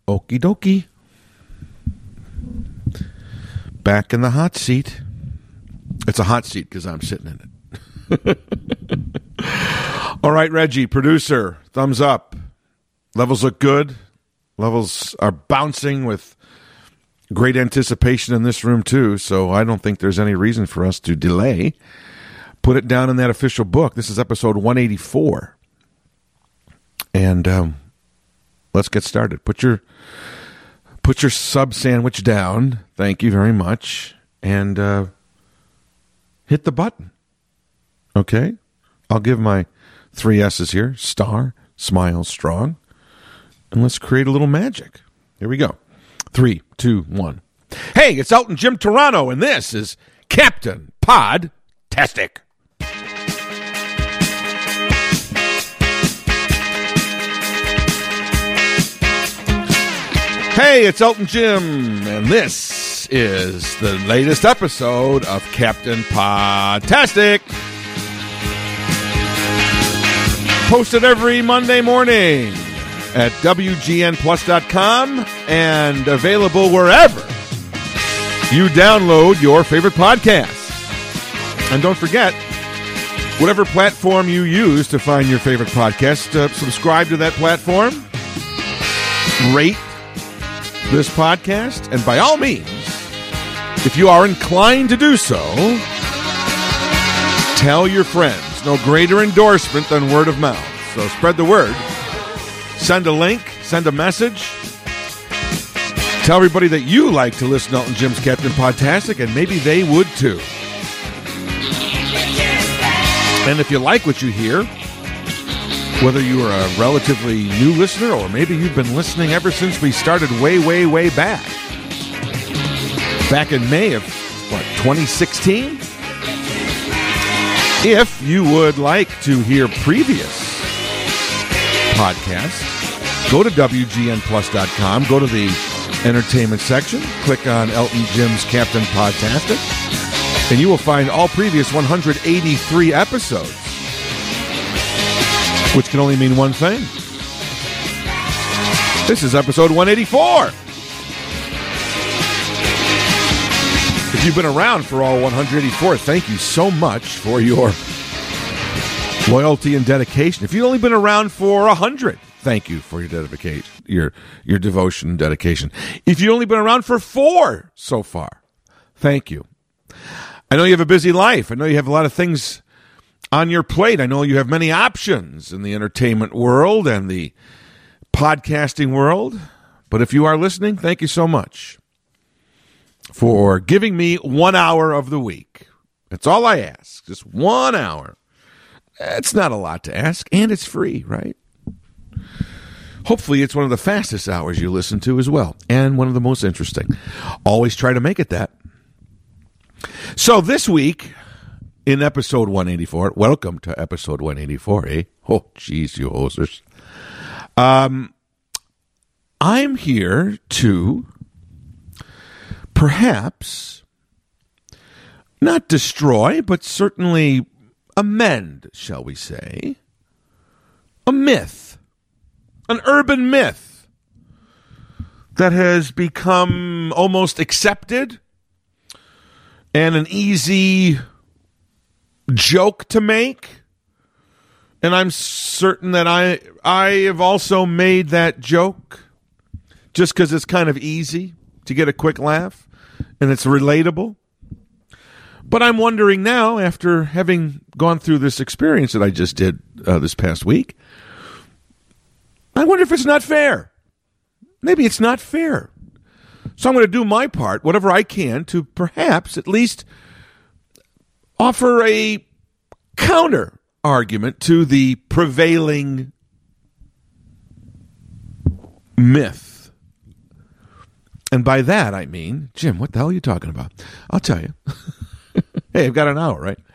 Okie dokie. Back in the hot seat. It's a hot seat because I'm sitting in it. All right, Reggie, producer, thumbs up. Levels look good. Levels are bouncing with great anticipation in this room, too, so I don't think there's any reason for us to delay. Put it down in that official book. This is episode 184. And let's get started. Put your sub sandwich down. Thank you very much. And hit the button. Okay? I'll give my 3 S's here. Star, smile, strong. And let's create a little magic. Here we go. 3, 2, 1. Hey, it's Elton Jim Toronto, and this is Captain Podtastic. Hey, it's Elton Jim, and this is the latest episode of Captain Podtastic. Posted every Monday morning at WGNplus.com and available wherever you download your favorite podcasts. And don't forget, whatever platform you use to find your favorite podcast, subscribe to that platform, rate this podcast, and by all means, if you are inclined to do so, tell your friends. No greater endorsement than word of mouth. So spread the word. Send a link. Send a message. Tell everybody that you like to listen to Elton Jim's Captain Podtastic, and maybe they would too. And if you like what you hear, whether you are a relatively new listener or maybe you've been listening ever since we started way, way, way back in May of, 2016? If you would like to hear previous podcasts, go to WGNplus.com, go to the entertainment section, click on Elton Jim's Captain Podtastic, and you will find all previous 183 episodes. Which can only mean one thing. This is episode 184. If you've been around for all 184, thank you so much for your loyalty and dedication. If you've only been around for 100, thank you for your dedication, your devotion and dedication. If you've only been around for 4 so far, thank you. I know you have a busy life. I know you have a lot of things on your plate. I know you have many options in the entertainment world and the podcasting world. But if you are listening, thank you so much for giving me 1 hour of the week. That's all I ask. Just 1 hour. It's not a lot to ask, and it's free, right? Hopefully it's one of the fastest hours you listen to as well, and one of the most interesting. Always try to make it that. So this week, in episode 184, welcome to episode 184, eh? Oh, geez, you hosers. I'm here to perhaps not destroy, but certainly amend, shall we say, a myth, an urban myth that has become almost accepted and an easy joke to make, and I'm certain that I have also made that joke just because it's kind of easy to get a quick laugh and it's relatable. But I'm wondering now, after having gone through this experience that I just did this past week, I wonder if it's not fair. Maybe it's not fair. So I'm going to do my part, whatever I can, to perhaps at least offer a counter argument to the prevailing myth. And by that, I mean, Jim, what the hell are you talking about? I'll tell you. Hey, I've got an hour, right?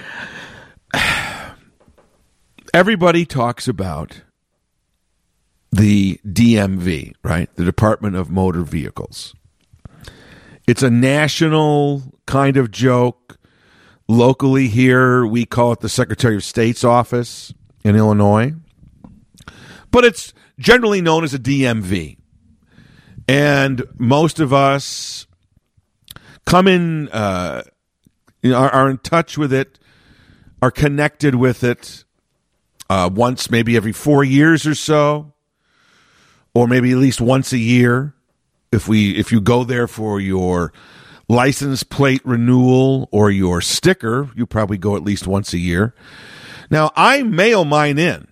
Everybody talks about the DMV, right? The Department of Motor Vehicles. It's a national kind of joke. Locally here, we call it the Secretary of State's office in Illinois. But it's generally known as a DMV. And most of us come in, are in touch with it, are connected with it once, maybe every 4 years or so, or maybe at least once a year. If you go there for your license plate renewal or your sticker, you probably go at least once a year. Now, I mail mine in.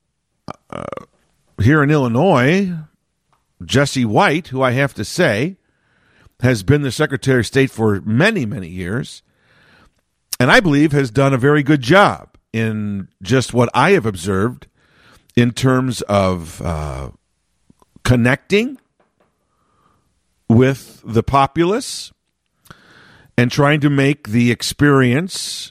Here in Illinois, Jesse White, who I have to say has been the Secretary of State for many, many years, and I believe has done a very good job in just what I have observed in terms of connecting with the populace and trying to make the experience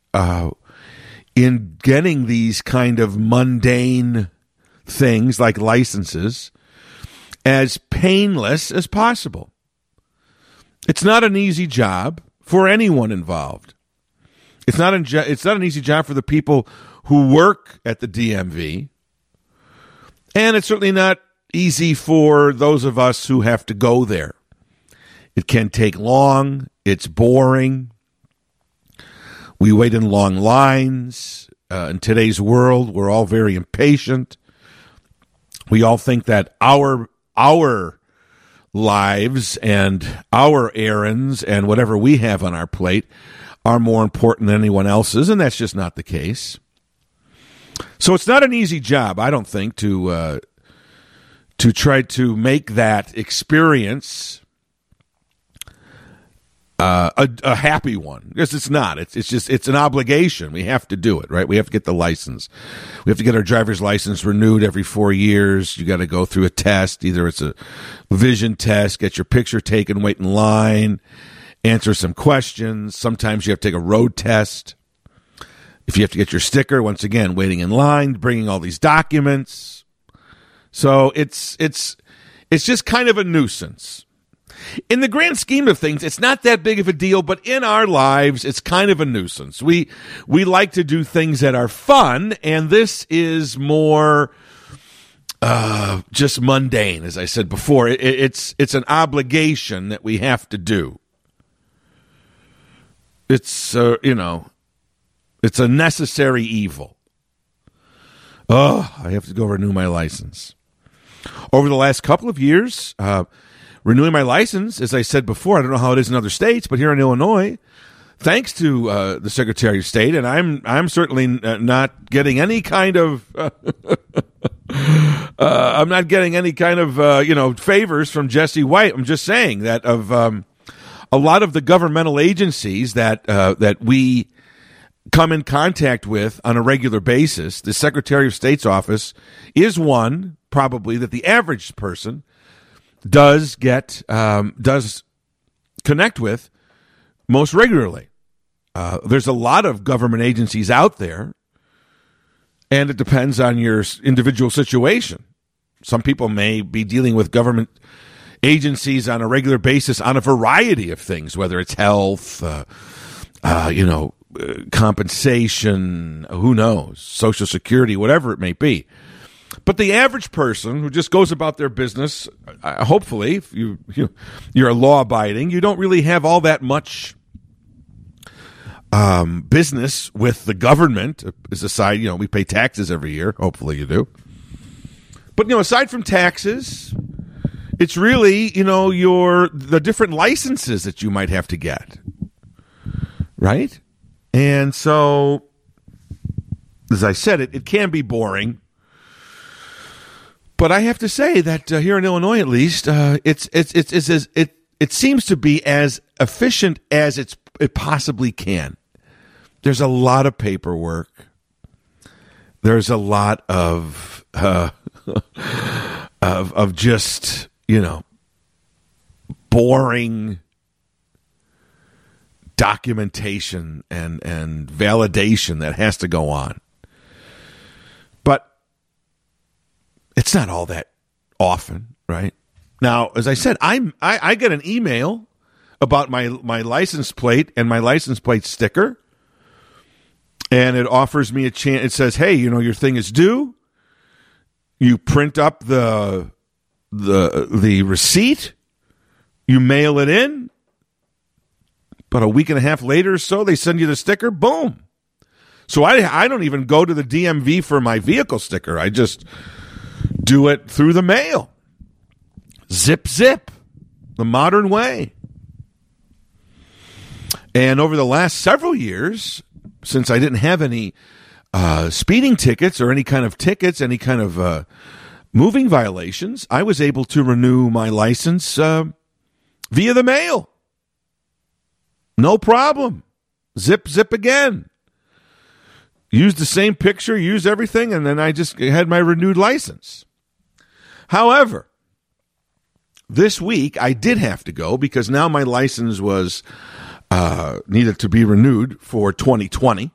in getting these kind of mundane things like licenses as painless as possible. It's not an easy job for anyone involved. It's not an easy job for the people who work at the DMV, and it's certainly not easy for those of us who have to go there. It can take long. It's boring. We wait in long lines. In today's world, we're all very impatient. We all think that our lives and our errands and whatever we have on our plate are more important than anyone else's, and that's just not the case. So it's not an easy job, I don't think, to try to make that experience a happy one, because it's not. It's an obligation. We have to do it, right? We have to get the license. We have to get our driver's license renewed every 4 years. You got to go through a test. Either it's a vision test, get your picture taken, wait in line, answer some questions. Sometimes you have to take a road test. If you have to get your sticker, once again, waiting in line, bringing all these documents. So it's just kind of a nuisance. In the grand scheme of things, it's not that big of a deal, but in our lives, it's kind of a nuisance. We like to do things that are fun, and this is more just mundane, as I said before. It's an obligation that we have to do. It's it's a necessary evil. Oh, I have to go renew my license. Over the last couple of years, renewing my license, as I said before, I don't know how it is in other states, but here in Illinois, thanks to the Secretary of State, and I'm certainly not getting any kind of I'm not getting any kind of favors from Jesse White. I'm just saying that of a lot of the governmental agencies that we come in contact with on a regular basis, the Secretary of State's office is one probably that the average person does connect with most regularly. There's a lot of government agencies out there, and it depends on your individual situation. Some people may be dealing with government agencies on a regular basis on a variety of things, whether it's health, compensation, who knows, Social Security, whatever it may be. But the average person who just goes about their business, hopefully, if you're law-abiding, you don't really have all that much business with the government. As a side, we pay taxes every year. Hopefully, you do. But aside from taxes, it's really the different licenses that you might have to get, right? And so, as I said, it can be boring. But I have to say that here in Illinois, at least, it seems to be as efficient as it possibly can. There's a lot of paperwork. There's a lot of just boring documentation and validation that has to go on. But it's not all that often, right? Now, as I said, I get an email about my license plate and my license plate sticker, and it offers me a chance. It says, "Hey, your thing is due. You print up the the receipt, you mail it in. About a week and a half later or so, they send you the sticker. Boom. So I don't even go to the DMV for my vehicle sticker. I just do it through the mail. Zip, zip. The modern way. And over the last several years, since I didn't have any speeding tickets or any kind of tickets, any kind of moving violations, I was able to renew my license via the mail. No problem. Zip, zip again. Use the same picture, use everything, and then I just had my renewed license. However, this week I did have to go because now my license was needed to be renewed for 2020.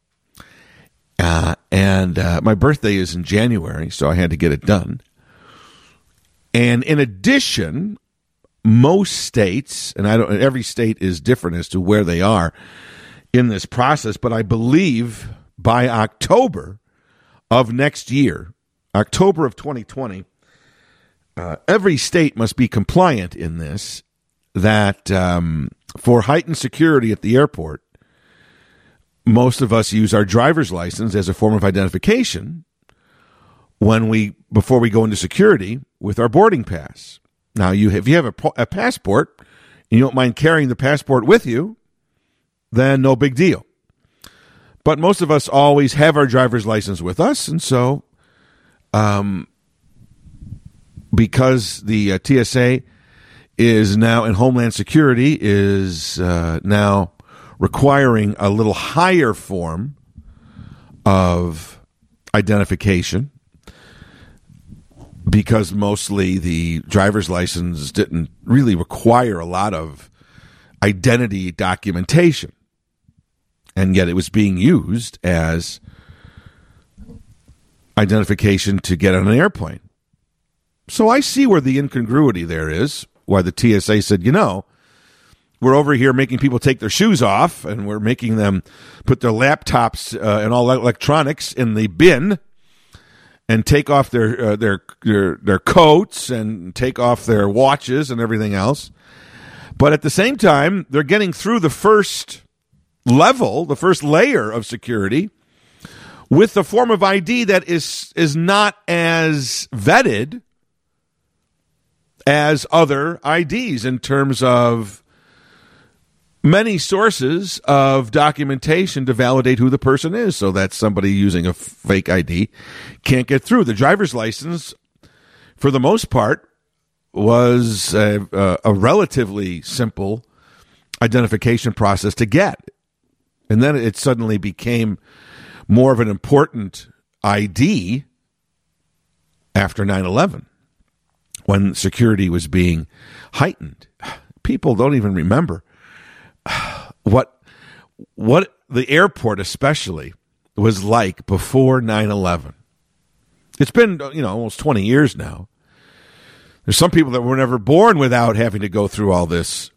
And my birthday is in January, so I had to get it done. And in addition, most states, and every state is different as to where they are in this process, but I believe by October of next year, October of 2020, every state must be compliant in this, that for heightened security at the airport, most of us use our driver's license as a form of identification before we go into security with our boarding pass. Now, if you have a passport and you don't mind carrying the passport with you, then no big deal. But most of us always have our driver's license with us, and so because the TSA is now, in Homeland Security, is now requiring a little higher form of identification, because mostly the driver's license didn't really require a lot of identity documentation. And yet it was being used as identification to get on an airplane. So I see where the incongruity there is, why the TSA said, we're over here making people take their shoes off, and we're making them put their laptops and all electronics in the bin, and take off their coats and take off their watches and everything else. But at the same time, they're getting through the first level, the first layer of security, with the form of ID that is not as vetted as other IDs in terms of many sources of documentation to validate who the person is, so that somebody using a fake ID can't get through. The driver's license, for the most part, was a relatively simple identification process to get. And then it suddenly became more of an important ID after 9/11, when security was being heightened. People don't even remember what the airport especially was like before 9/11. It's been, almost 20 years now. There's some people that were never born without having to go through all this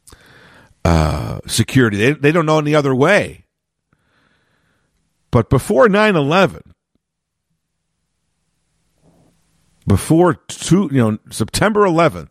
security. They don't know any other way. But before 9/11, before September 11th,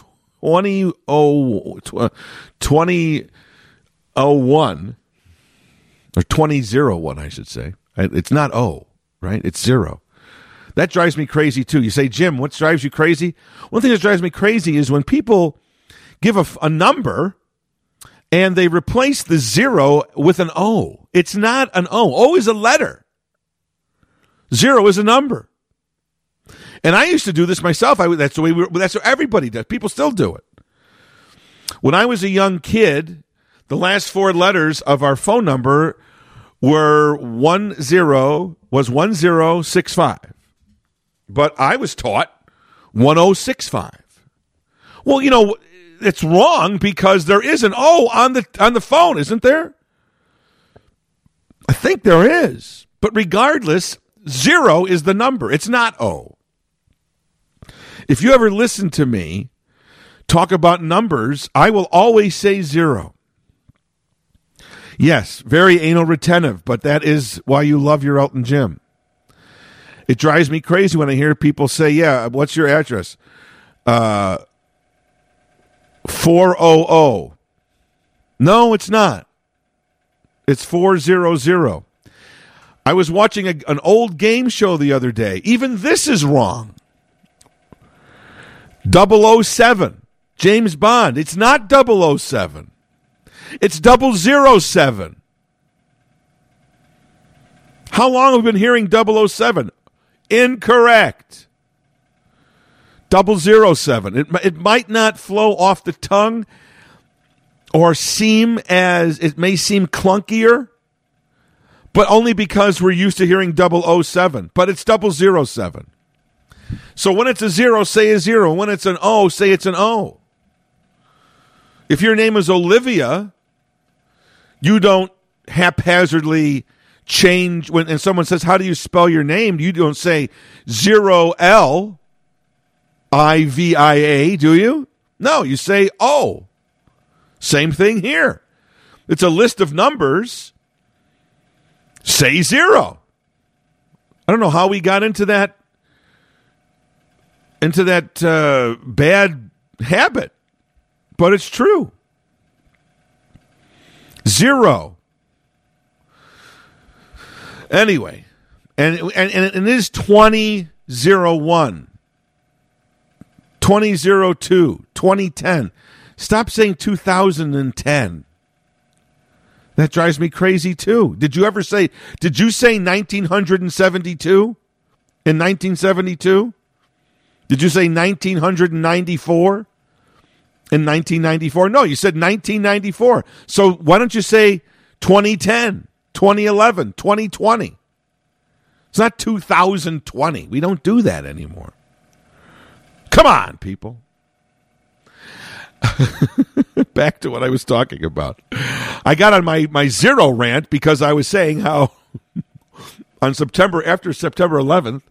2001, or 2001, I should say. It's not O, right? It's 0. That drives me crazy, too. You say, Jim, what drives you crazy? One thing that drives me crazy is when people give a number and they replace the 0 with an O. It's not an O. O is a letter. 0 is a number. And I used to do this myself. That's what everybody does. People still do it. When I was a young kid, the last 4 letters of our phone number were 1065. But I was taught 1065. Well, it's wrong because there is an O on the phone, isn't there? I think there is. But regardless, 0 is the number. It's not O. If you ever listen to me talk about numbers, I will always say 0. Yes, very anal retentive, but that is why you love your Elton Jim. It drives me crazy when I hear people say, yeah, what's your address? 400. No, it's not. It's 400. I was watching an old game show the other day. Even this is wrong. 007. James Bond. It's not 007. It's 007. How long have we been hearing 007? Incorrect. 007. It might not flow off the tongue or it may seem clunkier, but only because we're used to hearing 007. But it's 007. So when it's a 0, say a 0. When it's an O, say it's an O. If your name is Olivia, you don't haphazardly change and someone says, how do you spell your name? You don't say 0LIVIA, do you? No, you say O. Same thing here. It's a list of numbers. Say 0. I don't know how we got into that bad habit, but it's true. 0. Anyway, and it is 2001, 2002, 2010. Stop saying 2010. That drives me crazy too. Did you say 1972 in 1972? Did you say 1994 in 1994? No, you said 1994. So why don't you say 2010, 2011, 2020? It's not 2020. We don't do that anymore. Come on, people. Back to what I was talking about. I got on my 0 rant because I was saying how on after September 11th,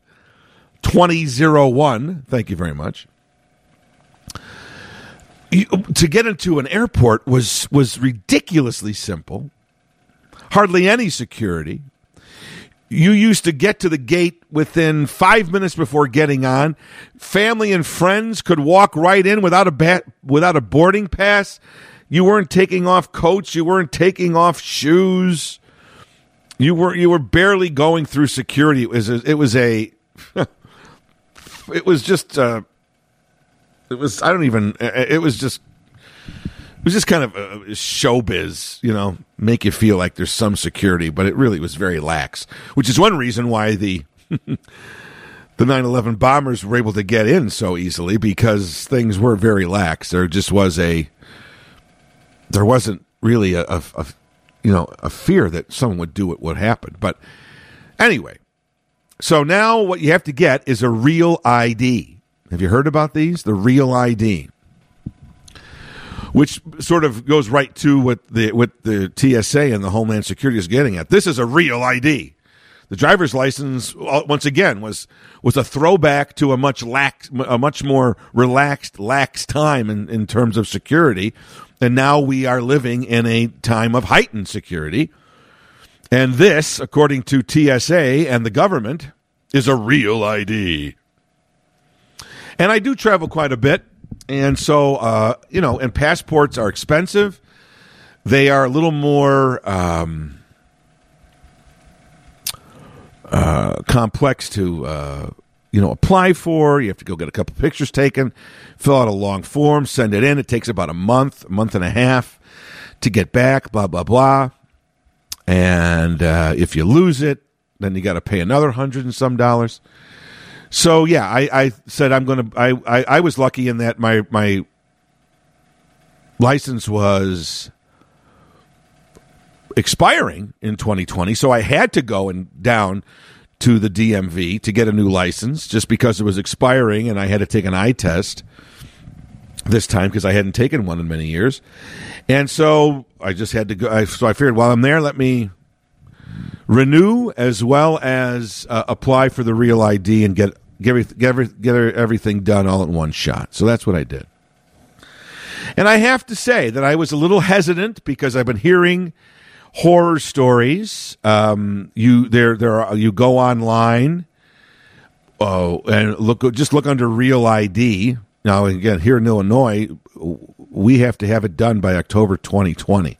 2001, thank you very much, to get into an airport was ridiculously simple. Hardly any security. You used to get to the gate within 5 minutes before getting on. Family and friends could walk right in without a boarding pass. You weren't taking off coats. You weren't taking off shoes. You were barely going through security. It was just kind of showbiz, make you feel like there's some security, but it really was very lax, which is one reason why the 9/11 bombers were able to get in so easily, because things were very lax. There wasn't really a fear that someone would do what would happen. But anyway, so now what you have to get is a real ID. Have you heard about these? The real ID. Which sort of goes right to what the TSA and the Homeland Security is getting at. This is a real ID. The driver's license, once again, was a throwback to a much more relaxed, lax time in terms of security. And now we are living in a time of heightened security. And this, according to TSA and the government, is a real ID. And I do travel quite a bit. And so, and passports are expensive. They are a little more complex to, apply for. You have to go get a couple pictures taken, fill out a long form, send it in. It takes about a month and a half to get back, blah, blah, blah. And if you lose it, then you got to pay another $100 and some. So yeah, I said I was lucky in that my license was expiring in 2020, so I had to go down to the DMV to get a new license just because it was expiring, and I had to take an eye test this time because I hadn't taken one in many years, and so I just had to go. So I figured while I'm there, let me renew as well as apply for the real ID and get everything done all in one shot. So that's what I did. And I have to say that I was a little hesitant because I've been hearing horror stories. You go online and look under Real ID Now, again, here in Illinois, we have to have it done by October 2020.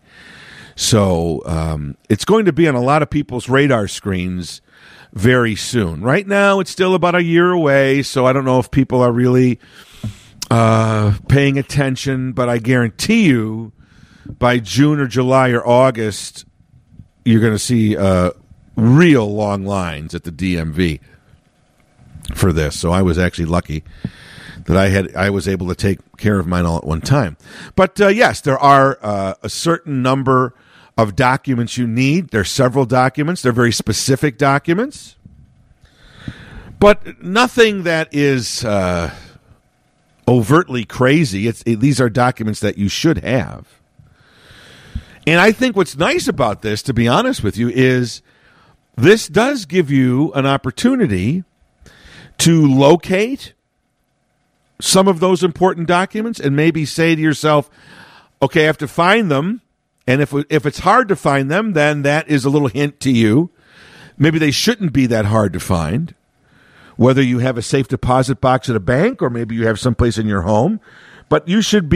So it's going to be on a lot of people's radar screens very soon. Right now, it's still about a year away, so I don't know if people are really paying attention, but I guarantee you by June or July or August, you're going to see real long lines at the DMV for this. So I was actually lucky that I was able to take care of mine all at one time. But yes, there are a certain number of documents you need. There's several documents. They're very specific documents, but nothing that is overtly crazy. These are documents that you should have. And I think what's nice about this, to be honest with you, is this does give you an opportunity to locate some of those important documents and maybe say to yourself, okay, I have to find them. And if it's hard to find them, then that is a little hint to you. Maybe they shouldn't be that hard to find. Whether you have a safe deposit box at a bank or maybe you have someplace in your home. But you should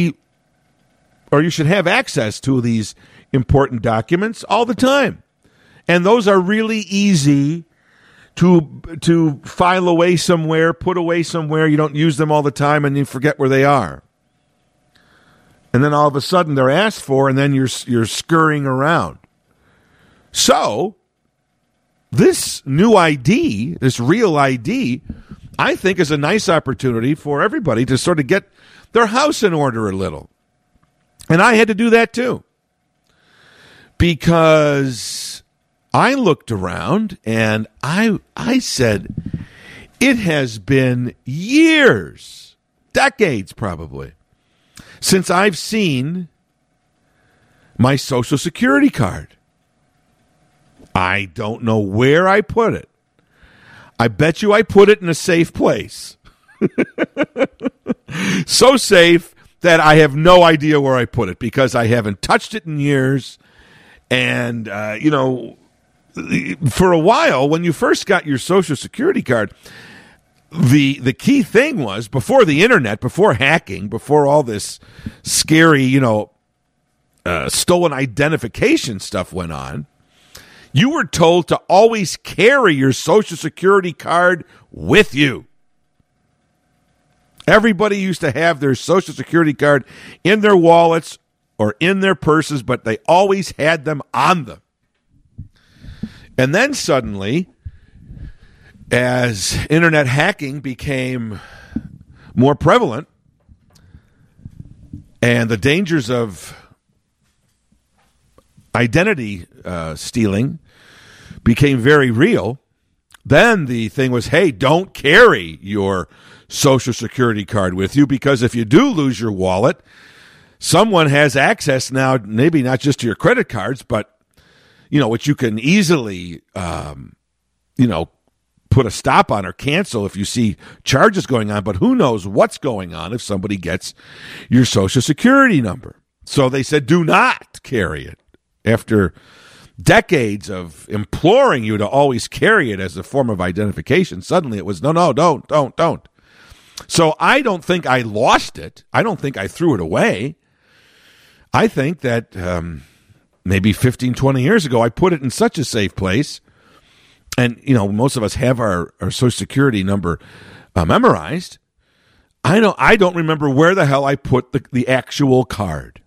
have access to these important documents all the time. And those are really easy to file away somewhere, put away somewhere. You don't use them all the time and you forget where they are. And then all of a sudden they're asked for, and then you're scurrying around. So this new ID, this real ID, I think is a nice opportunity for everybody to sort of get their house in order a little. And I had to do that too. Because I looked around and I said, it has been years, decades probably, since I've seen my Social Security card. I don't know where I put it. I bet you I put it in a safe place. So safe that I have no idea where I put it because I haven't touched it in years. And, for a while, when you first got your Social Security card, the key thing was, before the internet, before hacking, before all this scary, stolen identification stuff went on, you were told to always carry your Social Security card with you. Everybody used to have their Social Security card in their wallets or in their purses, but they always had them on them. And then suddenly, as internet hacking became more prevalent and the dangers of identity stealing became very real, then the thing was, hey, don't carry your Social Security card with you, because if you do lose your wallet, someone has access now, maybe not just to your credit cards, but which you can easily, put a stop on or cancel if you see charges going on. But who knows what's going on if somebody gets your Social Security number. So they said, do not carry it. After decades of imploring you to always carry it as a form of identification, suddenly it was, no, don't. So I don't think I lost it. I don't think I threw it away. I think that maybe 15, 20 years ago, I put it in such a safe place. And, most of us have our Social Security number memorized. I don't remember where the hell I put the actual card.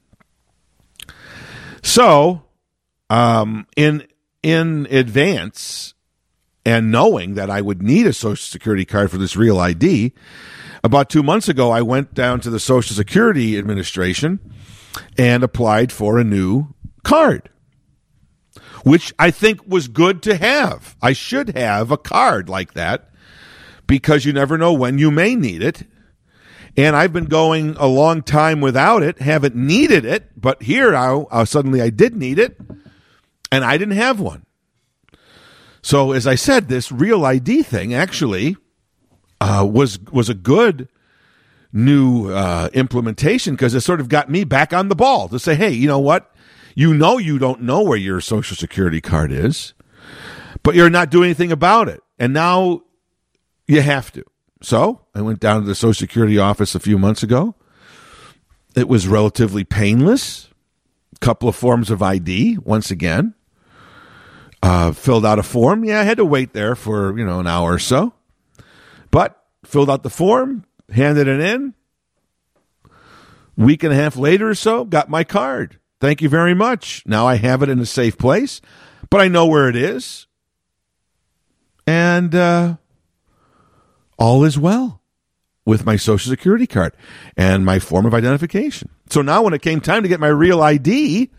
So, in advance and knowing that I would need a Social Security card for this real ID, about 2 months ago, I went down to the Social Security Administration and applied for a new card, which I think was good to have. I should have a card like that because you never know when you may need it. And I've been going a long time without it, haven't needed it, but here suddenly I did need it, and I didn't have one. So as I said, this Real ID thing actually was a good new implementation, because it sort of got me back on the ball to say, hey, you know what? You don't know where your Social Security card is, but you're not doing anything about it. And now you have to. So I went down to the Social Security office a few months ago. It was relatively painless. A couple of forms of ID, once again. Filled out a form. Yeah, I had to wait there for, an hour or so. But filled out the form, handed it in. Week and a half later or so, got my card. Thank you very much. Now I have it in a safe place, but I know where it is. And all is well with my Social Security card and my form of identification. So now when it came time to get my real ID,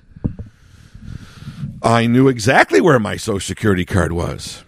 I knew exactly where my Social Security card was.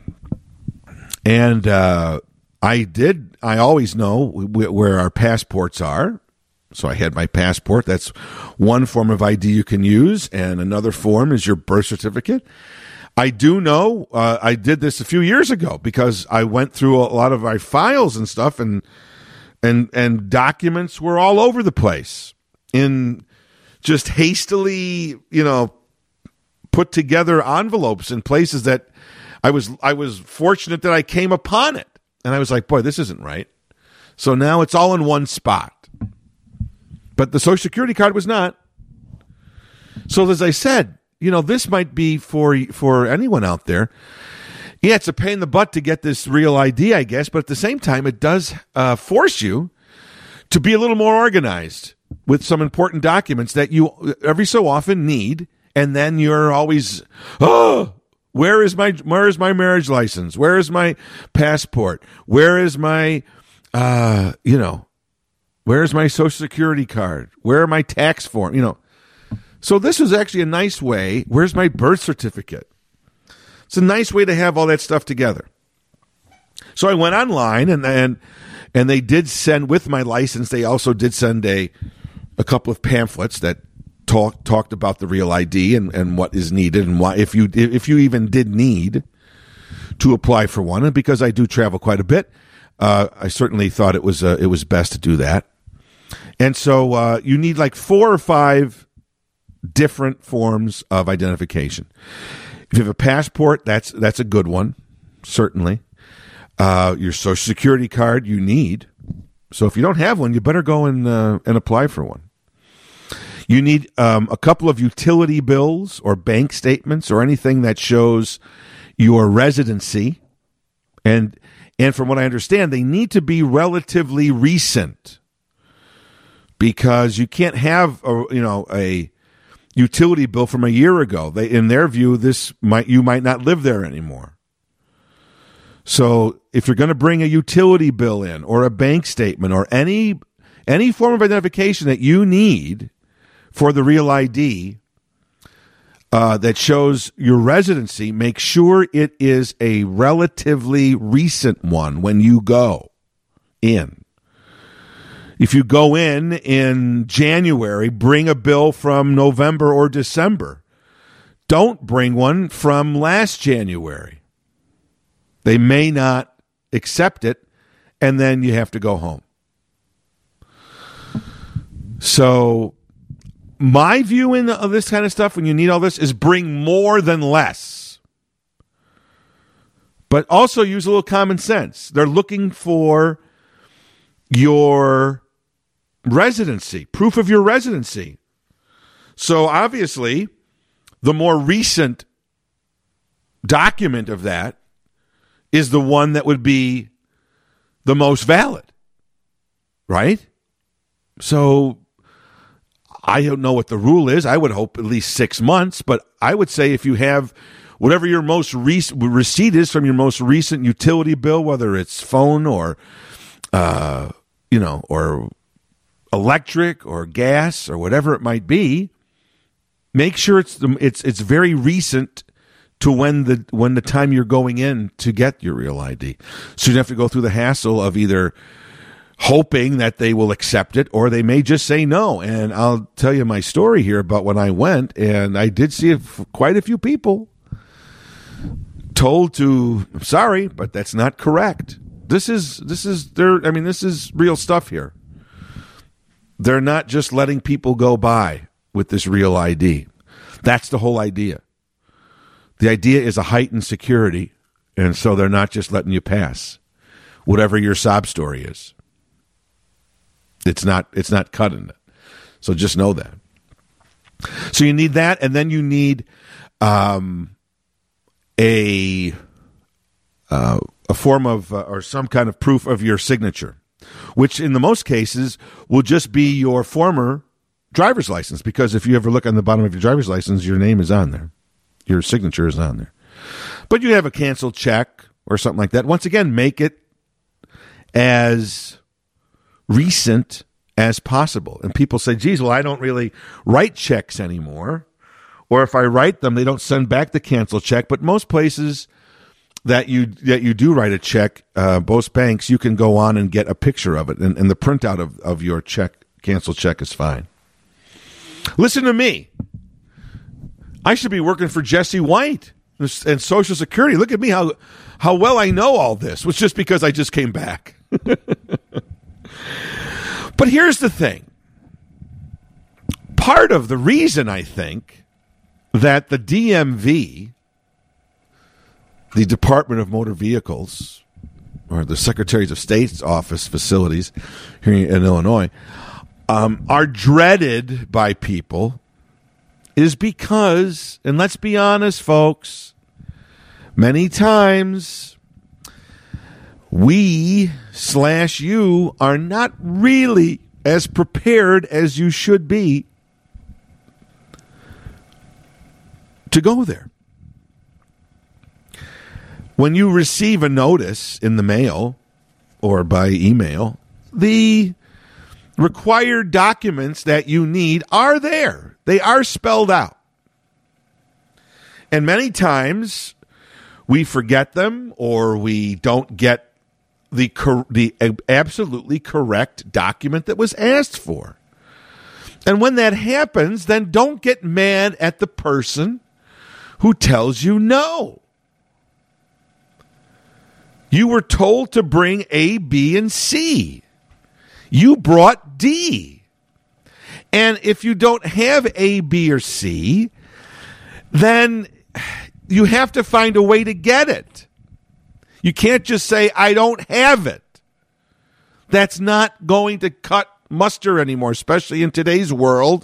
And I always know where our passports are. So I had my passport. That's one form of ID you can use, and another form is your birth certificate. I do know I did this a few years ago because I went through a lot of my files and stuff, and documents were all over the place in just hastily, put together envelopes in places that I was fortunate that I came upon it, and I was like, boy, this isn't right. So now it's all in one spot. But the Social Security card was not. So as I said, this might be for anyone out there. Yeah, it's a pain in the butt to get this real ID, I guess, but at the same time, it does force you to be a little more organized with some important documents that you every so often need, and then you're always, where is my marriage license? Where is my passport? Where is my where's my Social Security card? Where are my tax form? So this is actually a nice way. Where's my birth certificate? It's a nice way to have all that stuff together. So I went online, and they did send, with my license, they also did send a couple of pamphlets that talked about the real ID and what is needed, and why, if you even did need to apply for one. And because I do travel quite a bit, I certainly thought it was best to do that. And so you need like 4 or 5 different forms of identification. If you have a passport, that's a good one, certainly. Your Social Security card you need. So if you don't have one, you better go and apply for one. You need a couple of utility bills or bank statements or anything that shows your residency. And from what I understand, they need to be relatively recent, because you can't have a utility bill from a year ago. In their view, you might not live there anymore. So if you're going to bring a utility bill in, or a bank statement, or any form of identification that you need for the real ID that shows your residency, make sure it is a relatively recent one when you go in. If you go in January, bring a bill from November or December. Don't bring one from last January. They may not accept it, and then you have to go home. So my view of this kind of stuff, when you need all this, is bring more than less. But also use a little common sense. They're looking for your residency, proof of your residency. So obviously, the more recent document of that is the one that would be the most valid, right? So I don't know what the rule is. I would hope at least 6 months, but I would say if you have whatever your most recent receipt is from your most recent utility bill, whether it's phone or or electric or gas or whatever it might be, make sure it's very recent to when the time you're going in to get your real ID. So you don't have to go through the hassle of either hoping that they will accept it, or they may just say no. And I'll tell you my story here about when I went, and I did see quite a few people told to, I'm sorry, but that's not correct. This is real stuff here. They're not just letting people go by with this real ID. That's the whole idea. The idea is a heightened security, and so they're not just letting you pass whatever your sob story is. It's not cutting it. So just know that. So you need that, and then you need a form of or some kind of proof of your signature, which in the most cases will just be your former driver's license, because if you ever look on the bottom of your driver's license, your name is on there. Your signature is on there. But you have a canceled check or something like that. Once again, make it as recent as possible. And people say, geez, well, I don't really write checks anymore. Or if I write them, they don't send back the canceled check. But most places that you do write a check, most banks, you can go on and get a picture of it. And the printout of your check, canceled check, is fine. Listen to me. I should be working for Jesse White and Social Security. Look at me, how well I know all this. Was just because I just came back. But here's the thing. Part of the reason, I think, that the DMV, the Department of Motor Vehicles, or the Secretaries of State's office facilities here in Illinois, are dreaded by people is because, and let's be honest, folks, many times we/you are not really as prepared as you should be to go there. When you receive a notice in the mail or by email, the required documents that you need are there. They are spelled out. And many times we forget them, or we don't get the absolutely correct document that was asked for. And when that happens, then don't get mad at the person who tells you no. You were told to bring A, B, and C. You brought D. And if you don't have A, B, or C, then you have to find a way to get it. You can't just say, I don't have it. That's not going to cut muster anymore, especially in today's world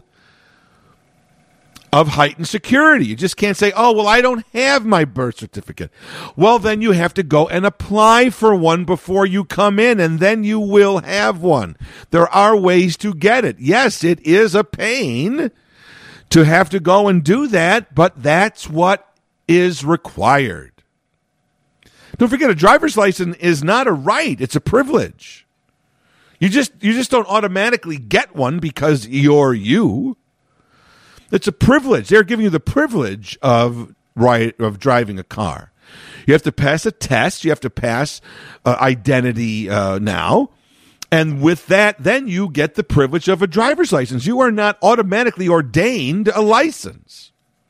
of heightened security. You just can't say, oh, well, I don't have my birth certificate. Well, then you have to go and apply for one before you come in, and then you will have one. There are ways to get it. Yes, it is a pain to have to go and do that, but that's what is required. Don't forget, a driver's license is not a right. It's a privilege. You just don't automatically get one because you're you. It's a privilege. They're giving you the privilege of driving a car. You have to pass a test. You have to pass identity now. And with that, then you get the privilege of a driver's license. You are not automatically ordained a license.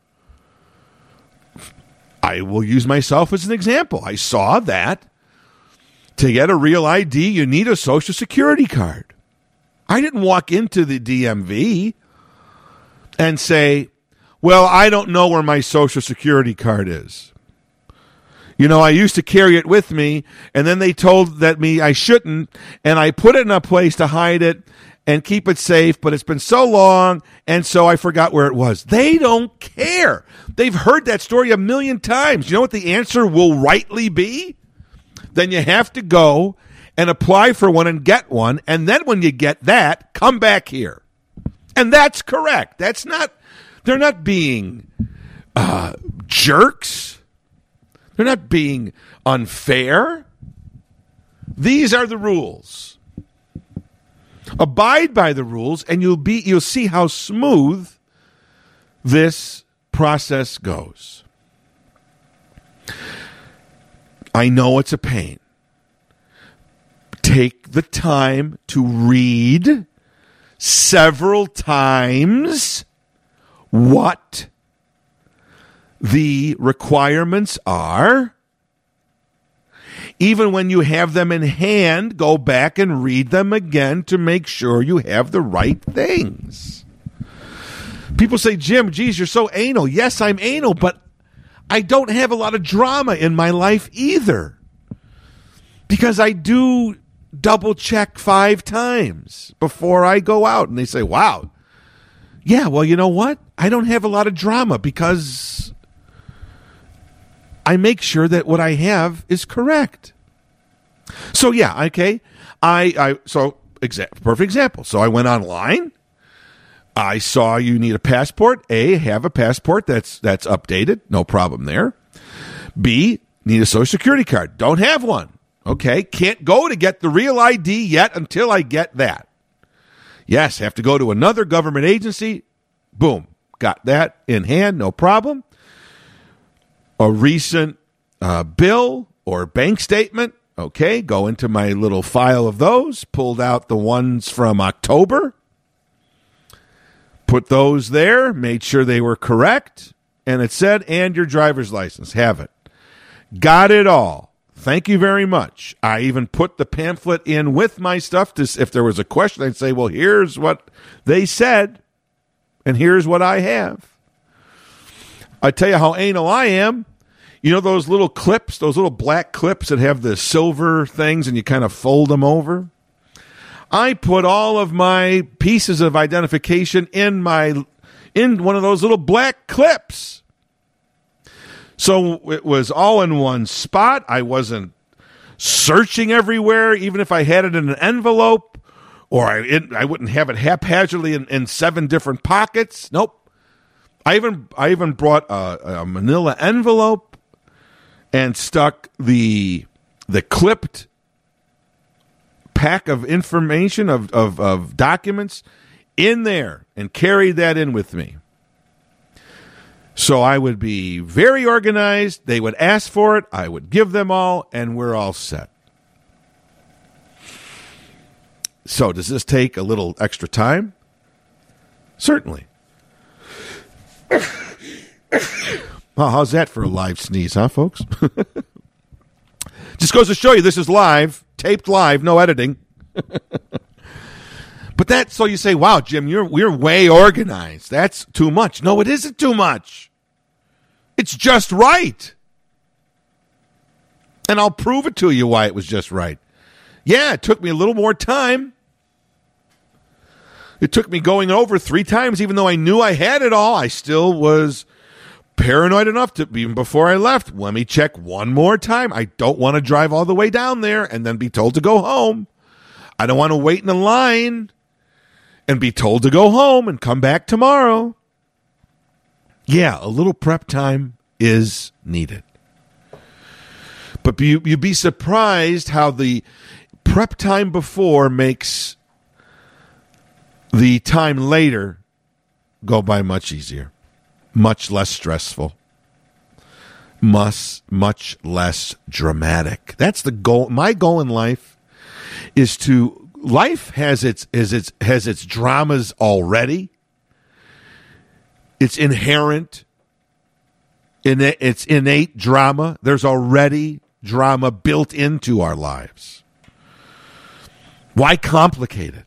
I will use myself as an example. I saw that to get a real ID, you need a Social Security card. I didn't walk into the DMV and say, well, I don't know where my Social Security card is. You know, I used to carry it with me, and then they told me I shouldn't, and I put it in a place to hide it and keep it safe, but it's been so long, and so I forgot where it was. They don't care. They've heard that story a million times. You know what the answer will rightly be? Then you have to go and apply for one and get one, and then when you get that, come back here. And that's correct. They're not being jerks. They're not being unfair. These are the rules. Abide by the rules, and you'll see how smooth this process goes. I know it's a pain. Take the time to read several times what the requirements are. Even when you have them in hand, go back and read them again to make sure you have the right things. People say, Jim, geez, you're so anal. Yes, I'm anal, but I don't have a lot of drama in my life either. Because I do double check 5 times before I go out. And they say, wow. Yeah, well, you know what? I don't have a lot of drama because I make sure that what I have is correct. So, yeah, okay. Perfect example. So I went online. I saw you need a passport. A, have a passport that's updated. No problem there. B, need a social security card. Don't have one. Okay, can't go to get the real ID yet until I get that. Yes, have to go to another government agency. Boom, got that in hand, no problem. A recent bill or bank statement. Okay, go into my little file of those, pulled out the ones from October, put those there, made sure they were correct, and it said, and your driver's license. Have it. Got it all. Thank you very much. I even put the pamphlet in with my stuff to, if there was a question, I'd say, well, here's what they said, and here's what I have. I tell you how anal I am. You know those little clips, those little black clips that have the silver things and you kind of fold them over? I put all of my pieces of identification in one of those little black clips. So it was all in one spot. I wasn't searching everywhere, even if I had it in an envelope, or I wouldn't have it haphazardly in 7 different pockets. Nope. I even brought a manila envelope and stuck the clipped pack of information of documents in there and carried that in with me. So I would be very organized. They would ask for it. I would give them all, and we're all set. So does this take a little extra time? Certainly. Well, how's that for a live sneeze, huh, folks? Just goes to show you this is live, taped live, no editing. But so you say, wow, Jim, we're way organized. That's too much. No, it isn't too much. It's just right. And I'll prove it to you why it was just right. Yeah, it took me a little more time. It took me going over 3 times, even though I knew I had it all. I still was paranoid enough to, even before I left, let me check one more time. I don't want to drive all the way down there and then be told to go home. I don't want to wait in the line and be told to go home and come back tomorrow. Yeah, a little prep time is needed. But you'd be surprised how the prep time before makes the time later go by much easier, much less stressful, much less dramatic. That's the goal. My goal in life is to. Life has its dramas already. It's inherent. It's innate drama. There's already drama built into our lives. Why complicate it?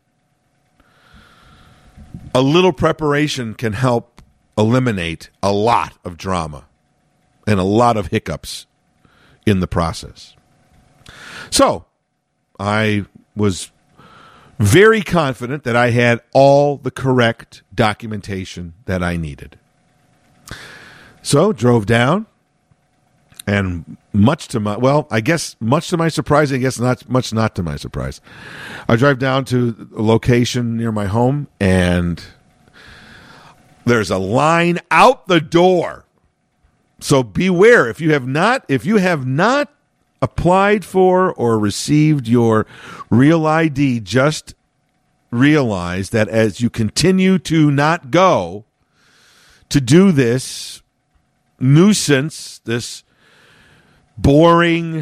A little preparation can help eliminate a lot of drama and a lot of hiccups in the process. So, I was very confident that I had all the correct documentation that I needed. So, drove down, and much to my surprise, I guess not to my surprise, I drive down to a location near my home, and there's a line out the door. So beware, if you have not applied for or received your real ID, just realize that as you continue to not go to do this nuisance, this boring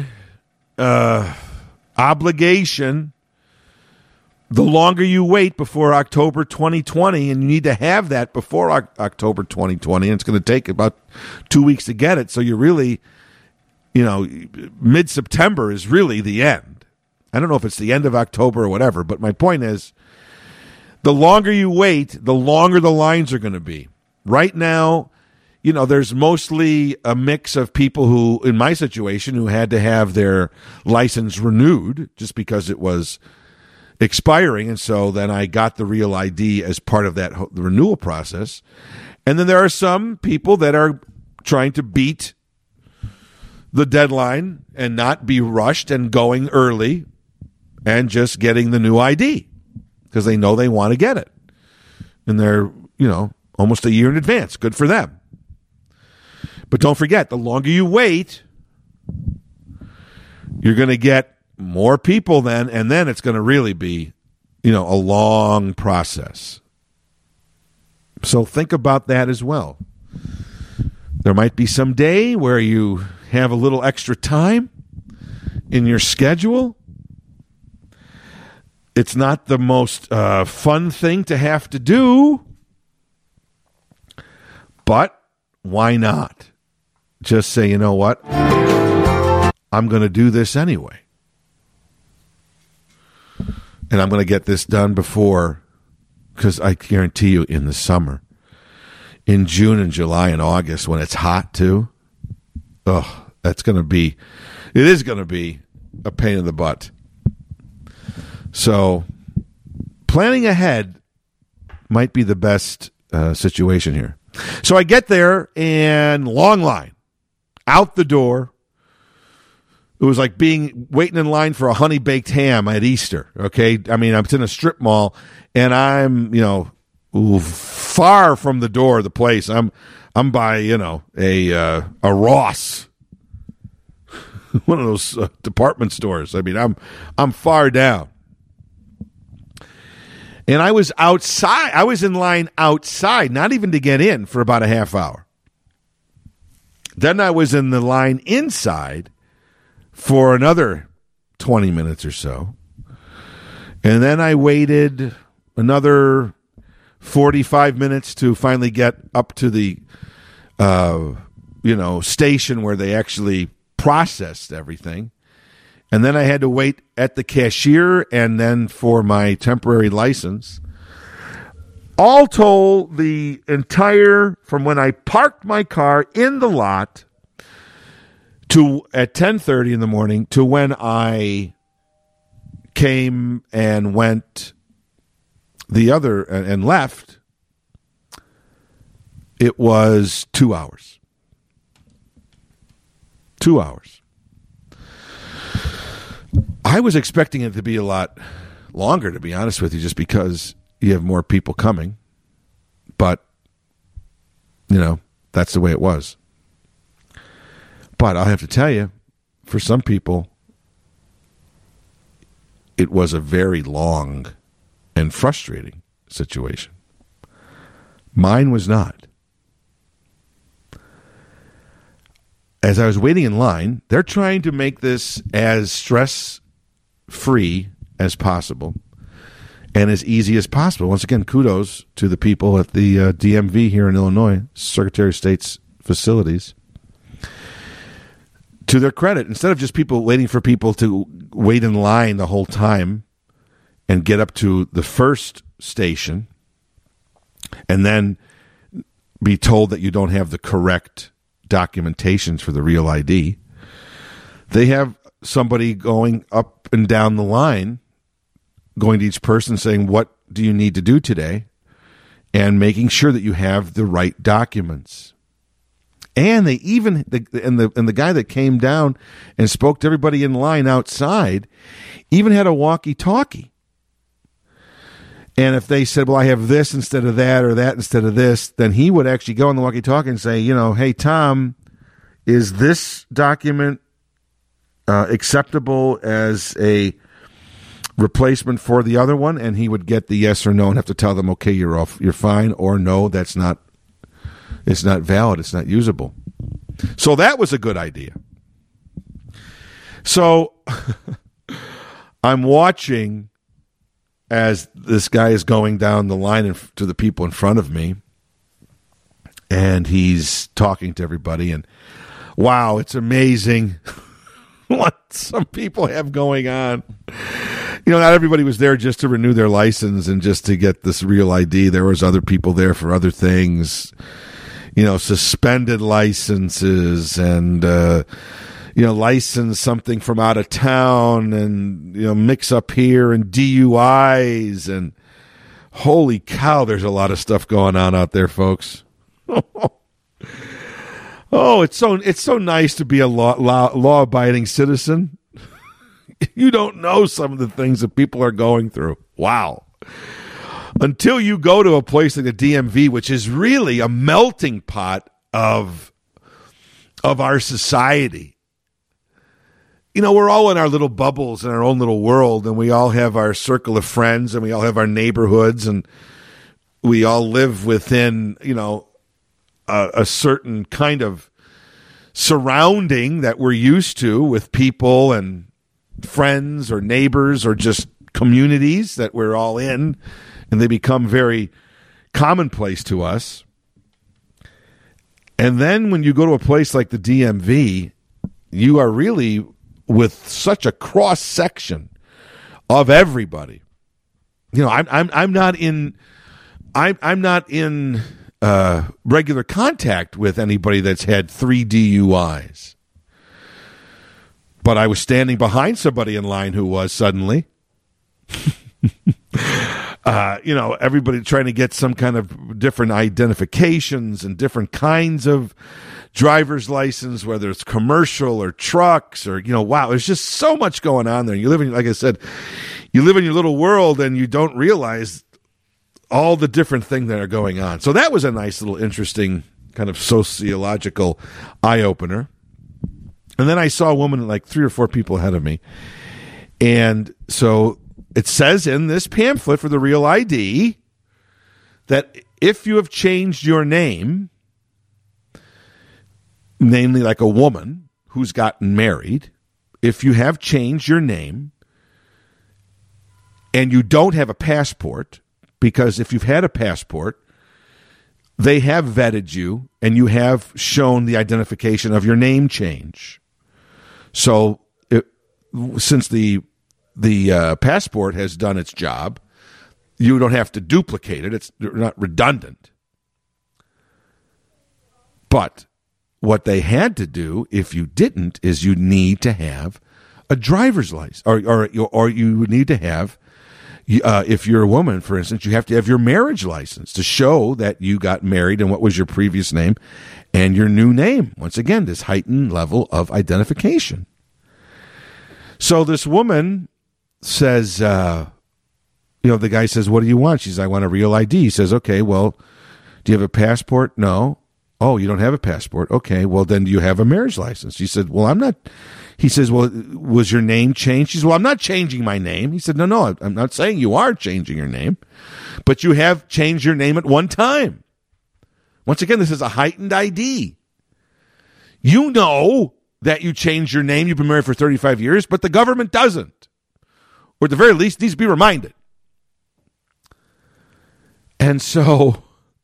obligation, the longer you wait before October 2020, and you need to have that before October 2020, and it's going to take about 2 weeks to get it, so you're really, mid-September is really the end. I don't know if it's the end of October or whatever, but my point is, the longer you wait, the longer the lines are going to be. Right now, there's mostly a mix of people who, in my situation, who had to have their license renewed just because it was expiring. And so then I got the Real ID as part of the renewal process. And then there are some people that are trying to beat the deadline and not be rushed and going early and just getting the new ID because they know they want to get it. And they're, almost a year in advance. Good for them. But don't forget, the longer you wait, you're going to get more people then, and then it's going to really be, a long process. So think about that as well. There might be some day where you have a little extra time in your schedule. It's not the most fun thing to have to do, but why not? Just say, you know what? I'm going to do this anyway. And I'm going to get this done before, because I guarantee you in the summer, in June and July and August, when it's hot too, it is going to be a pain in the butt. So planning ahead might be the best situation here. So I get there and long line out the door. It was like waiting in line for a honey baked ham at Easter. Okay. I mean, I'm in a strip mall and I'm, far from the door of the place. I'm by, a Ross, one of those department stores. I mean, I'm far down. And I was outside. I was in line outside, not even to get in, for about a half hour. Then I was in the line inside for another 20 minutes or so. And then I waited another 45 minutes to finally get up to the, station where they actually processed everything. And then I had to wait at the cashier and then for my temporary license. All told, the entire, from when I parked my car in the lot to at 10:30 in the morning to when I came and went the other and left, it was 2 hours. 2 hours. I was expecting it to be a lot longer, to be honest with you, just because you have more people coming. But, that's the way it was. But I'll have to tell you, for some people, it was a very long and frustrating situation. Mine was not. As I was waiting in line, they're trying to make this as stress-free as possible and as easy as possible. Once again, kudos to the people at the DMV here in Illinois, Secretary of State's facilities. To their credit, instead of just people waiting for people to wait in line the whole time and get up to the first station and then be told that you don't have the correct documentations for the Real ID, they have somebody going up and down the line, going to each person saying, what do you need to do today? And making sure that you have the right documents. And they even, the guy that came down and spoke to everybody in line outside even had a walkie-talkie. And if they said, well, I have this instead of that or that instead of this, then he would actually go on the walkie-talkie and say, hey, Tom, is this document acceptable as a replacement for the other one? And he would get the yes or no and have to tell them, okay, you're fine, or no, it's not valid, it's not usable. So that was a good idea. So I'm watching as this guy is going down the line to the people in front of me, and he's talking to everybody, and wow, it's amazing what some people have going on. Not everybody was there just to renew their license and just to get this Real ID. There was other people there for other things. suspended licenses and, license something from out of town and, mix up here and DUIs and holy cow, there's a lot of stuff going on out there, folks. Oh, it's so nice to be a law-abiding citizen. You don't know some of the things that people are going through. Wow. Until you go to a place like the DMV, which is really a melting pot of our society. We're all in our little bubbles in our own little world, and we all have our circle of friends, and we all have our neighborhoods, and we all live within, a certain kind of surrounding that we're used to with people and friends or neighbors or just communities that we're all in, and they become very commonplace to us. And then when you go to a place like the DMV, you are really with such a cross section of everybody. I'm not in regular contact with anybody that's had 3 DUIs. But I was standing behind somebody in line who was suddenly. Everybody trying to get some kind of different identifications and different kinds of driver's license, whether it's commercial or trucks or, wow, there's just so much going on there. You live in, like I said, you live in your little world and you don't realize all the different things that are going on. So that was a nice little interesting kind of sociological eye-opener. And then I saw a woman like 3 or 4 people ahead of me. And so it says in this pamphlet for the Real ID that if you have changed your name, namely like a woman who's gotten married, if you have changed your name and you don't have a passport, because if you've had a passport, they have vetted you and you have shown the identification of your name change. So since the passport has done its job, you don't have to duplicate it. It's not redundant. But what they had to do, if you didn't, is you need to have a driver's license, or you would need to have, if you're a woman, for instance, you have to have your marriage license to show that you got married and what was your previous name and your new name. Once again, this heightened level of identification. So this woman says, the guy says, what do you want? She says, I want a Real ID. He says, okay, well, do you have a passport? No. Oh, you don't have a passport. Okay, well, then do you have a marriage license? She said, well, I'm not. He says, well, was your name changed? She says, well, I'm not changing my name. He said, no, I'm not saying you are changing your name, but you have changed your name at one time. Once again, this is a heightened ID. You know that you changed your name. You've been married for 35 years, but the government doesn't. Or at the very least, needs to be reminded. And so,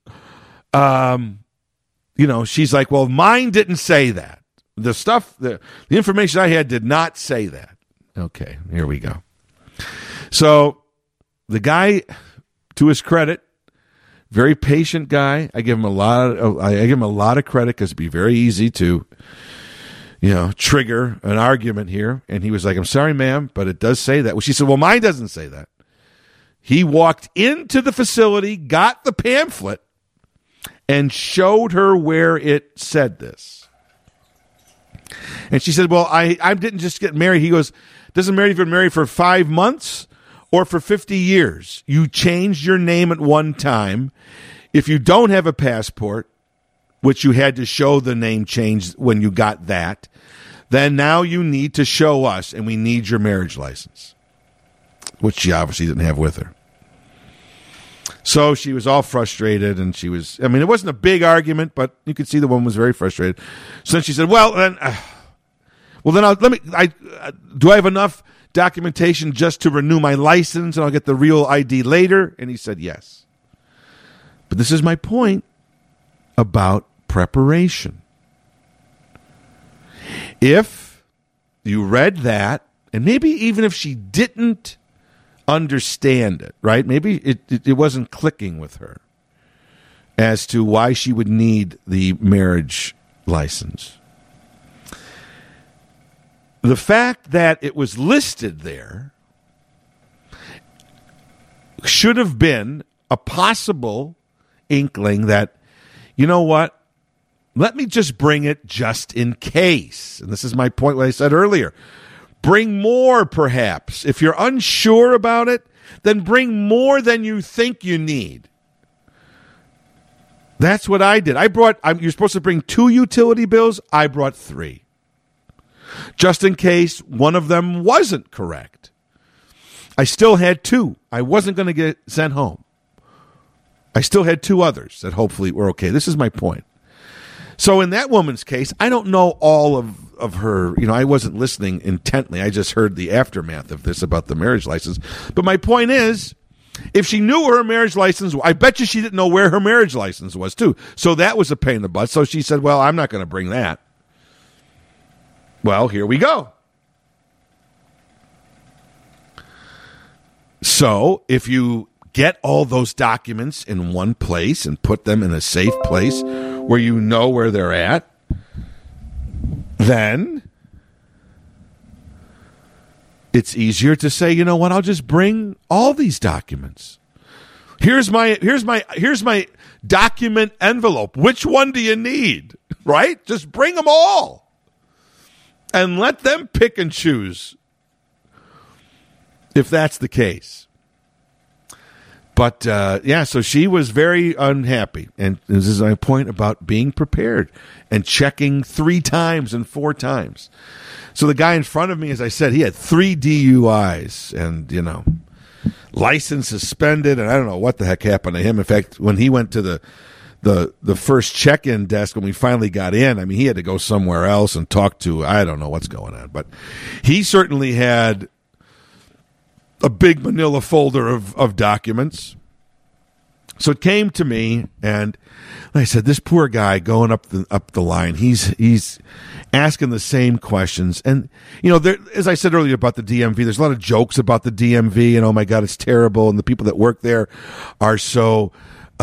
she's like, well, mine didn't say that. The information I had did not say that. Okay, here we go. So the guy, to his credit, very patient guy. I give him a lot of credit because it'd be very easy to, trigger an argument here. And he was like, I'm sorry, ma'am, but it does say that. Well, she said, well, mine doesn't say that. He walked into the facility, got the pamphlet, and showed her where it said this. And she said, well, I didn't just get married. He goes, doesn't matter if you're married for 5 months or for 50 years. You changed your name at one time. If you don't have a passport, which you had to show the name change when you got that, then now you need to show us, and we need your marriage license, which she obviously didn't have with her. So she was all frustrated, and it wasn't a big argument, but you could see the woman was very frustrated. So then she said, do I have enough documentation just to renew my license and I'll get the Real ID later? And he said, yes. But this is my point about preparation. If you read that, and maybe even if she didn't understand it, right? Maybe it wasn't clicking with her. as to why she would need the marriage license. The fact that it was listed there should have been a possible inkling that, you know what, let me just bring it just in case. And this is my point, what I said earlier. Bring more, perhaps. If you're unsure about it, then bring more than you think you need. That's what I did. You're supposed to bring 2 utility bills. I brought 3. Just in case one of them wasn't correct. I still had 2. I wasn't going to get sent home. I still had 2 others that hopefully were okay. This is my point. So in that woman's case, I don't know all of her, I wasn't listening intently. I just heard the aftermath of this about the marriage license. But my point is, if she knew where her marriage license was, I bet you she didn't know where her marriage license was too. So that was a pain in the butt. So she said, well, I'm not going to bring that. Well, here we go. So if you get all those documents in one place and put them in a safe place where you know where they're at, then it's easier to say, you know what, I'll just bring all these documents. Here's my document envelope. Which one do you need? Right? Just bring them all. And let them pick and choose if that's the case. But, so she was very unhappy. And this is my point about being prepared and checking 3 times and 4 times. So the guy in front of me, as I said, he had 3 DUIs and, license suspended. And I don't know what the heck happened to him. In fact, when he went to the first check-in desk, when we finally got in, he had to go somewhere else and talk to, I don't know what's going on. But he certainly had a big manila folder of documents. So it came to me, and like I said, this poor guy going up the line, he's asking the same questions. And, there, as I said earlier about the DMV, there's a lot of jokes about the DMV, and oh my God, it's terrible, and the people that work there are so,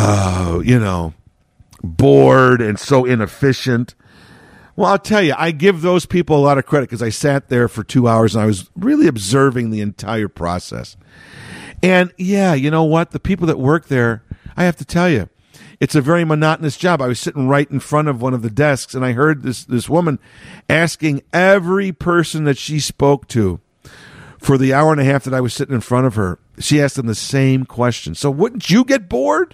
bored and so inefficient. Well, I'll tell you, I give those people a lot of credit because I sat there for 2 hours and I was really observing the entire process. And yeah, you know what? The people that work there, I have to tell you, it's a very monotonous job. I was sitting right in front of one of the desks and I heard this woman asking every person that she spoke to for the hour and a half that I was sitting in front of her. She asked them the same question. So wouldn't you get bored?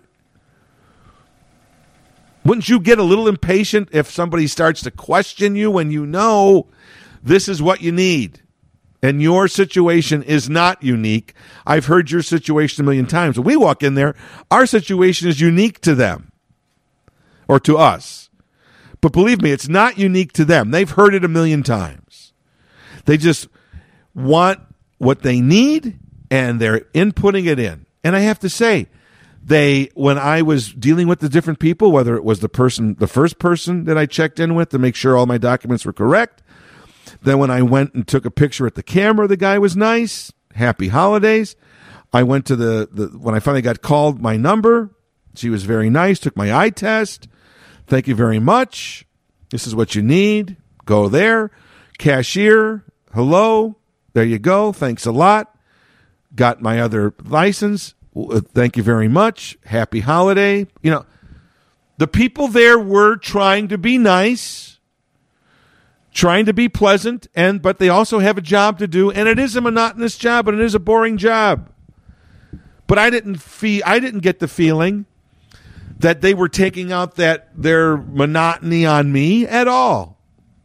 Wouldn't you get a little impatient if somebody starts to question you when you know this is what you need? And your situation is not unique. I've heard your situation a million times. When we walk in there, our situation is unique to them or to us. But believe me, it's not unique to them. They've heard it a million times. They just want what they need and they're inputting it in. And I have to say, when I was dealing with the different people, whether it was the first person that I checked in with to make sure all my documents were correct, then when I went and took a picture at the camera, the guy was nice. Happy holidays. I went to when I finally got called my number, she was very nice, took my eye test. Thank you very much. This is what you need. Go there. Cashier, hello. There you go. Thanks a lot. Got my other license. Thank you very much. Happy holiday. The people there were trying to be nice, trying to be pleasant, but they also have a job to do, and it is a monotonous job, and it is a boring job. But I didn't get the feeling that they were taking out their monotony on me at all.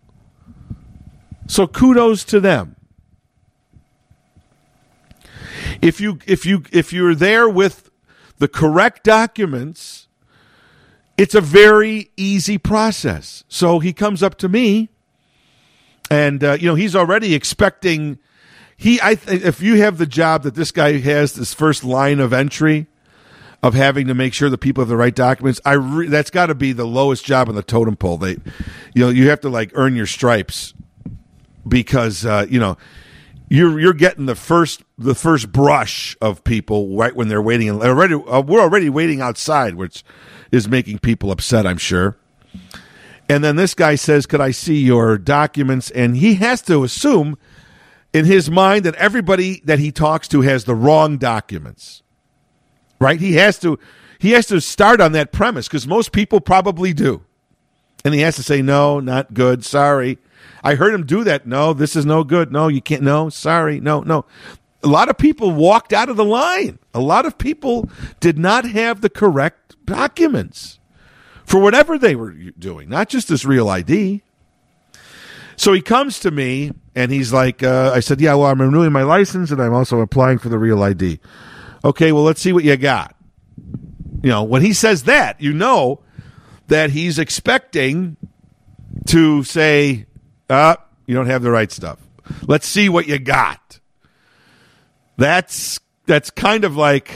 So kudos to them. If you're there with the correct documents, it's a very easy process. So he comes up to me, and he's already expecting. If you have the job that this guy has, this first line of entry of having to make sure the people have the right documents, that's got to be the lowest job on the totem pole. You have to earn your stripes because you're getting the first brush of people right when they're waiting. We're already waiting outside, which is making people upset, I'm sure. And then this guy says, "Could I see your documents?" And he has to assume in his mind that everybody that he talks to has the wrong documents, right? He has to start on that premise because most people probably do. And he has to say, "No, not good. Sorry. I heard him do that. No, this is no good. No, you can't. No, sorry. No." A lot of people walked out of the line. A lot of people did not have the correct documents for whatever they were doing, not just this Real ID. So he comes to me and he's like, I said, "Yeah, well, I'm renewing my license and I'm also applying for the Real ID." "Okay, well, let's see what you got." When he says that, that he's expecting to say, "You don't have the right stuff. Let's see what you got." That's kind of like,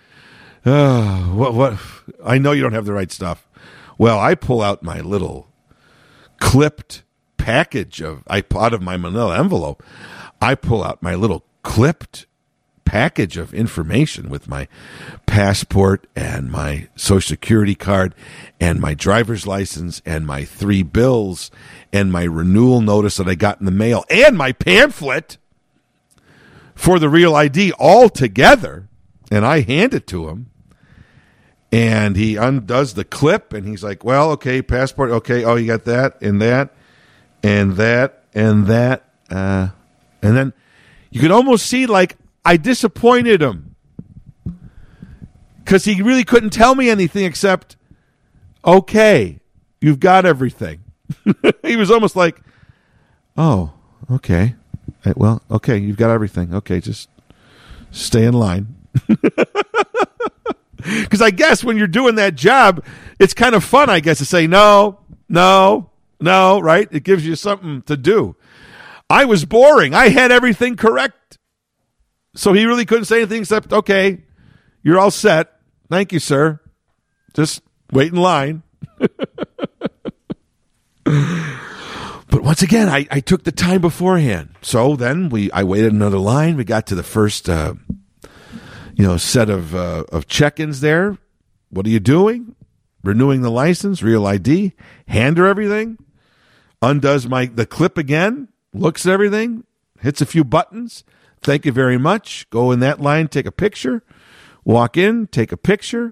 what? I know you don't have the right stuff. Well, I pull out my little clipped package out of my manila envelope. I pull out my little clipped package of information with my passport and my Social Security card and my driver's license and my 3 bills and my renewal notice that I got in the mail and my pamphlet for the Real ID all together. And I hand it to him. And he undoes the clip, and he's like, "Well, okay, passport, okay, oh, you got that, and that, and that, and that." And then you could almost see, like, I disappointed him. Because he really couldn't tell me anything except, "Okay, you've got everything." He was almost like, "Oh, okay. Well, okay, you've got everything. Okay, just stay in line." Because I guess when you're doing that job, it's kind of fun, I guess, to say no, right? It gives you something to do. I was boring. I had everything correct. So he really couldn't say anything except, "Okay, you're all set. Thank you, sir. Just wait in line." But once again, I took the time beforehand. So then I waited another line. We got to the first set of check-ins there. "What are you doing?" "Renewing the license, Real ID." Hand her everything. Undoes the clip again. Looks at everything. Hits a few buttons. "Thank you very much." Go in that line, take a picture. Walk in, take a picture.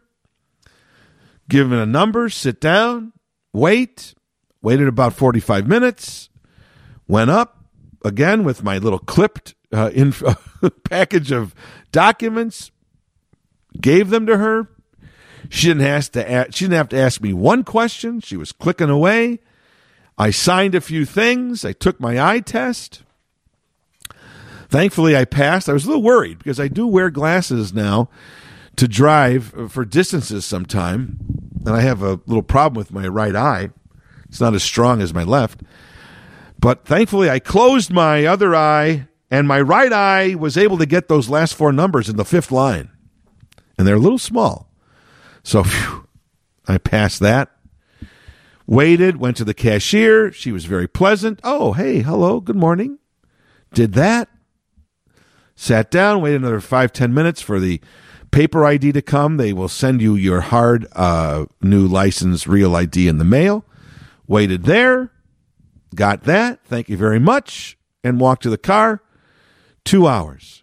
Give him a number, sit down, wait. Waited about 45 minutes. Went up again with my little clipped package of documents. Gave them to her. She didn't have to ask me one question. She was clicking away. I signed a few things. I took my eye test. Thankfully, I passed. I was a little worried because I do wear glasses now to drive for distances sometime, and I have a little problem with my right eye. It's not as strong as my left. But thankfully, I closed my other eye, and my right eye was able to get those last 4 numbers in the 5th line. And they're a little small. So I passed that. Waited, went to the cashier. She was very pleasant. "Oh, hey, hello, good morning." Did that. Sat down, waited another 5-10 minutes for the paper ID to come. They will send you your hard new license, Real ID in the mail. Waited there. Got that. Thank you very much. And walked to the car. 2 hours.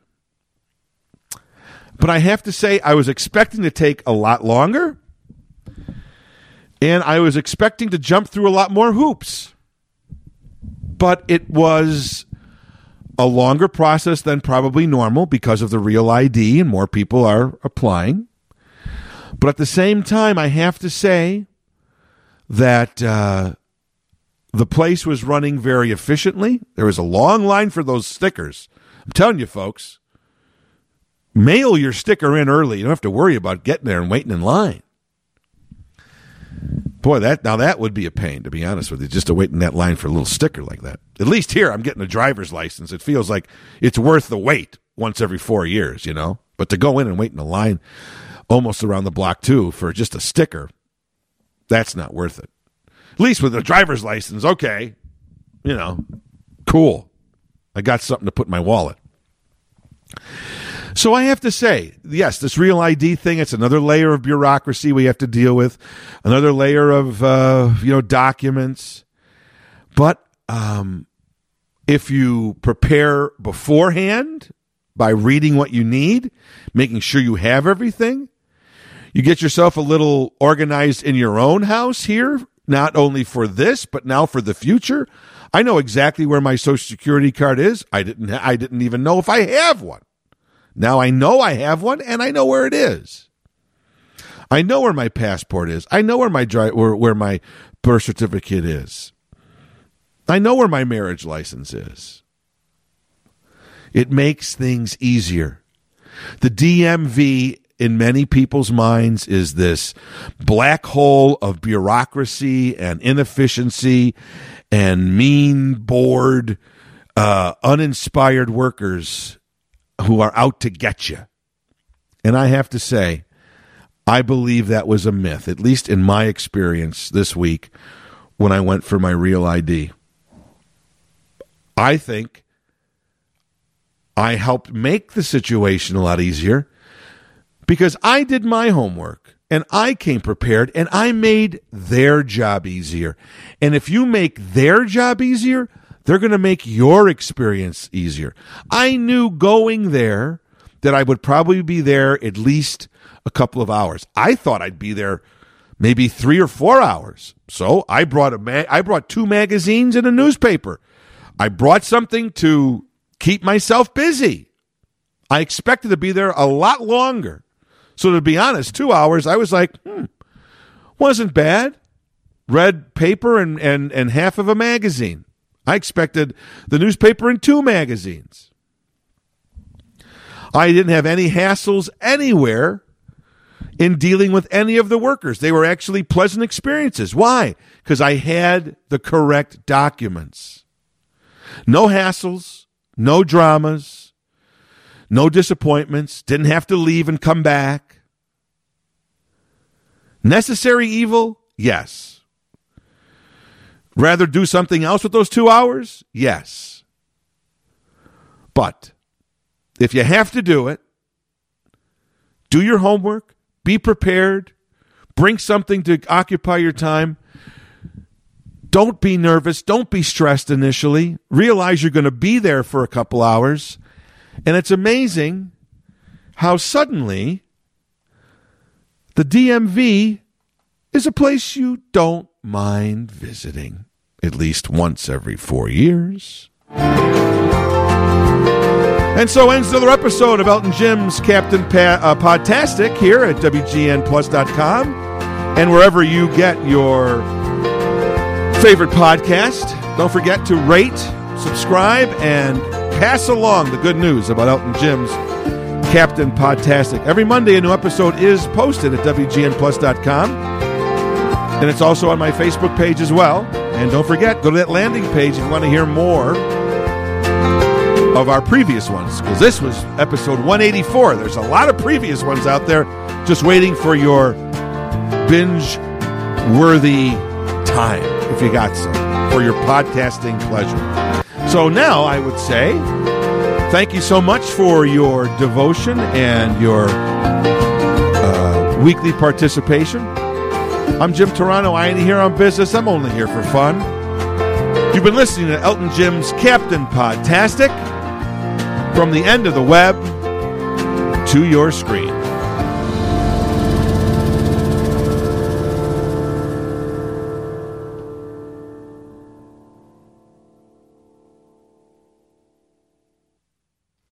But I have to say, I was expecting to take a lot longer. And I was expecting to jump through a lot more hoops. But it was a longer process than probably normal because of the Real ID and more people are applying. But at the same time, I have to say that the place was running very efficiently. There was a long line for those stickers. I'm telling you, folks, mail your sticker in early. You don't have to worry about getting there and waiting in line. Boy, that would be a pain, to be honest with you, just to wait in that line for a little sticker like that. At least here, I'm getting a driver's license. It feels like it's worth the wait once every 4 years, But to go in and wait in a line almost around the block, too, for just a sticker, that's not worth it. At least with a driver's license, okay, cool. I got something to put in my wallet. So I have to say, yes, this Real ID thing, it's another layer of bureaucracy we have to deal with, another layer of, documents. But if you prepare beforehand by reading what you need, making sure you have everything, you get yourself a little organized in your own house here, not only for this, but now for the future. I know exactly where my Social Security card is. I didn't even know if I have one. Now I know I have one, and I know where it is. I know where my passport is. I know where my birth certificate is. I know where my marriage license is. It makes things easier. The DMV, in many people's minds, is this black hole of bureaucracy and inefficiency and mean, bored, uninspired workers who are out to get you. And I have to say, I believe that was a myth, at least in my experience this week when I went for my Real ID. I think I helped make the situation a lot easier because I did my homework and I came prepared and I made their job easier. And if you make their job easier, they're going to make your experience easier. I knew going there that I would probably be there at least a couple of hours. I thought I'd be there maybe 3 or 4 hours. So I brought 2 magazines and a newspaper. I brought something to keep myself busy. I expected to be there a lot longer. So to be honest, 2 hours, I was like, wasn't bad. Read paper and half of a magazine. I expected the newspaper and 2 magazines. I didn't have any hassles anywhere in dealing with any of the workers. They were actually pleasant experiences. Why? Because I had the correct documents. No hassles, no dramas, no disappointments. Didn't have to leave and come back. Necessary evil? Yes. Rather do something else with those 2 hours? Yes. But if you have to do it, do your homework, be prepared, bring something to occupy your time. Don't be nervous. Don't be stressed initially. Realize you're going to be there for a couple hours. And it's amazing how suddenly the DMV is a place you don't mind visiting at least once every 4 years. And so ends another episode of Elton Jim's Captain Podtastic here at WGNplus.com and wherever you get your favorite podcast. Don't forget to rate, subscribe, and pass along the good news about Elton Jim's Captain Podtastic. Every Monday, a new episode is posted at WGNplus.com. And it's also on my Facebook page as well. And don't forget, go to that landing page if you want to hear more of our previous ones. Because this was episode 184. There's a lot of previous ones out there just waiting for your binge-worthy time, if you got some, for your podcasting pleasure. So now I would say thank you so much for your devotion and your weekly participation. I'm Jim Turano. I ain't here on business. I'm only here for fun. You've been listening to Elton Jim's Captain Podtastic, from the end of the web to your screen.